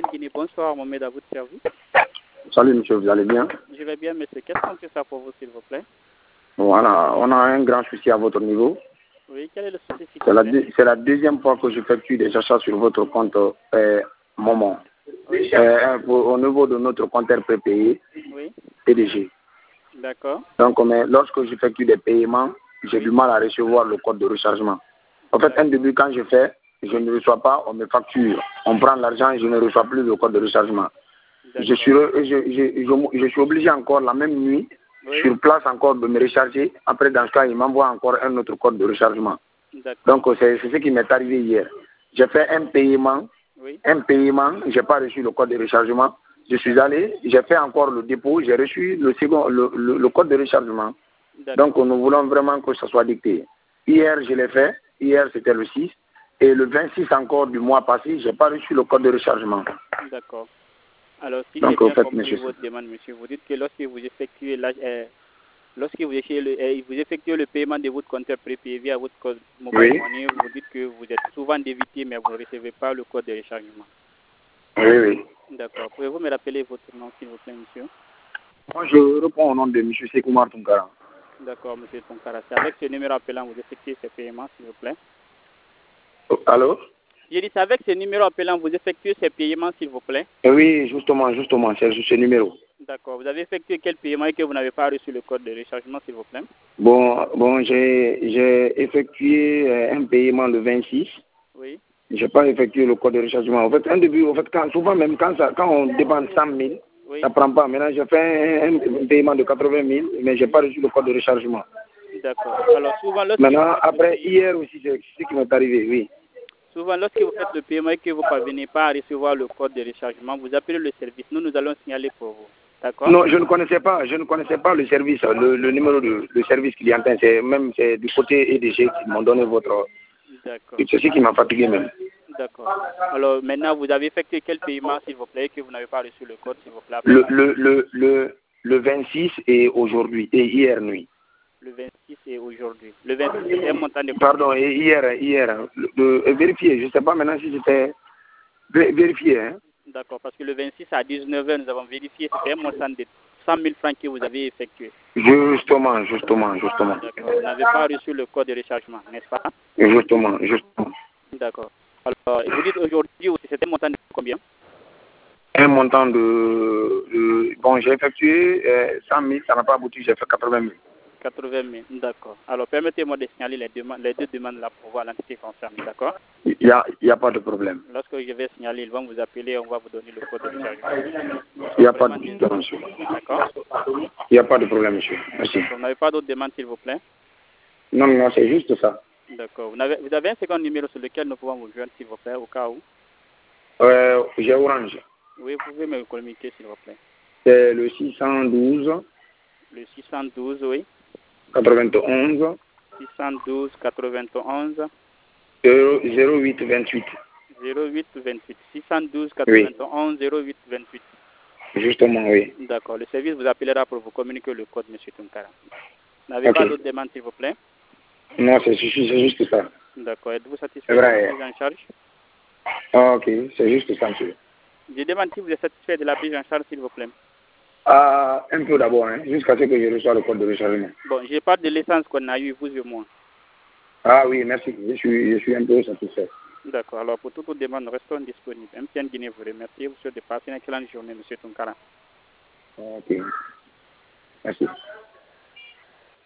MTN Guinée, bonsoir, Mohamed, à votre service. Salut monsieur, vous allez bien? Je vais bien, monsieur. Qu'est-ce qu'on peut faire pour vous, s'il vous plaît? Voilà, on a un grand souci à votre niveau. Oui, quel est le souci, s'il vous plaît? C'est la deuxième fois que j'effectue des achats sur votre compte Momo. Oui. Au niveau de notre compteur prépayé, Oui. PDG. D'accord. Donc, mais lorsque j'effectue des paiements, j'ai du mal à recevoir le code de rechargement. En fait, un début, quand je fais, je ne reçois pas, on me facture. On prend l'argent et je ne reçois plus le code de rechargement. Je suis obligé encore la même nuit, sur place encore, de me recharger. Après, dans ce cas, il m'envoie encore un autre code de rechargement. Donc, c'est ce qui m'est arrivé hier. J'ai fait un paiement, je n'ai pas reçu le code de rechargement. Je suis allé, j'ai fait encore le dépôt, j'ai reçu le code de rechargement. Donc, nous voulons vraiment que ça soit dicté. Hier, je l'ai fait. Hier, c'était le 6. Et le 26 encore du mois passé, je n'ai pas reçu le code de rechargement. D'accord. Alors, si j'ai bien compris votre demande, monsieur, vous dites que lorsque vous effectuez le paiement de votre compteur prépayé via votre code mobile money, vous dites que vous êtes souvent débité, mais vous ne recevez pas le code de rechargement. Oui. D'accord. Pouvez-vous me rappeler votre nom, s'il vous plaît, monsieur? Moi, je réponds au nom de M. Sekoumar Tunkara. D'accord, monsieur Tunkara. C'est avec ce numéro appelant vous effectuez ces paiements, s'il vous plaît? Allô? J'ai dit, c'est avec ce numéro appelant vous effectuez ces paiements, s'il vous plaît? Oui, justement, c'est ce numéro. D'accord. Vous avez effectué quel paiement et que vous n'avez pas reçu le code de rechargement, s'il vous plaît? Bon, j'ai effectué un paiement le 26. Oui. Je n'ai pas effectué le code de rechargement. En fait, un début, souvent même quand on dépense 100 000, ça ne prend pas. Maintenant, j'ai fait un paiement de 80 000, mais je n'ai pas reçu le code de rechargement. D'accord. Alors, souvent, maintenant, après, hier aussi, c'est ce qui m'est arrivé, oui. Souvent, lorsque vous faites le paiement et que vous ne parvenez pas à recevoir le code de rechargement, vous appelez le service. Nous allons signaler pour vous. D'accord? Non, je ne connaissais pas le service, le numéro de service clientèle. C'est du côté EDG qui m'ont donné votre... D'accord. C'est ce qui m'a fatigué même. D'accord. Alors, maintenant, vous avez effectué quel paiement, s'il vous plaît, que vous n'avez pas reçu le code, s'il vous plaît? Le 26 et aujourd'hui, et hier nuit. Le 26 et aujourd'hui. Le 26, c'était un montant de... Pardon, et hier. Vérifier, je ne sais pas maintenant si c'était... Vérifier, hein. D'accord, parce que le 26 à 19h, nous avons vérifié, c'était un montant de 100 000 francs que vous avez effectué. Justement. D'accord, vous n'avez pas reçu le code de rechargement, n'est-ce pas? Justement. D'accord. Alors, vous dites aujourd'hui aussi, c'était un montant de combien? Un montant de bon, j'ai effectué 100 000, ça n'a pas abouti, j'ai fait 80 000. 80 000, d'accord. Alors, permettez-moi de signaler les deux demandes là pour voir l'entité concernée, d'accord? Il n'y a pas de problème. Lorsque je vais signaler, ils vont vous appeler, on va vous donner le code de rechargement. Il n'y a pas de problème, monsieur. D'accord? Il n'y a pas de problème, monsieur. Merci. Vous n'avez pas d'autres demandes, s'il vous plaît? Non, c'est juste ça. D'accord. Vous avez un second numéro sur lequel nous pouvons vous joindre, s'il vous plaît, au cas où? J'ai Orange. Oui, vous pouvez me communiquer, s'il vous plaît. C'est le 612. Le 612, oui. 91. 612 91 08 28. 08 28. 612 91 08 28. Justement, oui. D'accord. Le service vous appellera pour vous communiquer le code, M. Tunkara. Vous n'avez pas d'autres demandes, s'il vous plaît? Non, c'est juste ça. D'accord. Êtes-vous satisfait de la prise en charge? Ok, c'est juste ça, monsieur. Je demande si vous êtes satisfait de la prise en charge, s'il vous plaît. Un peu d'abord, hein, jusqu'à ce que je reçoive le code de rechargement. Bon, je parle de l'essence qu'on a eu, vous et moi. Ah oui, merci. Je suis un peu satisfait. D'accord. Alors, pour toute demande, restons disponibles. MTN Guinée vous remercie. Vous souhaite de passer une excellente journée, M. Tunkara. Ok. Merci.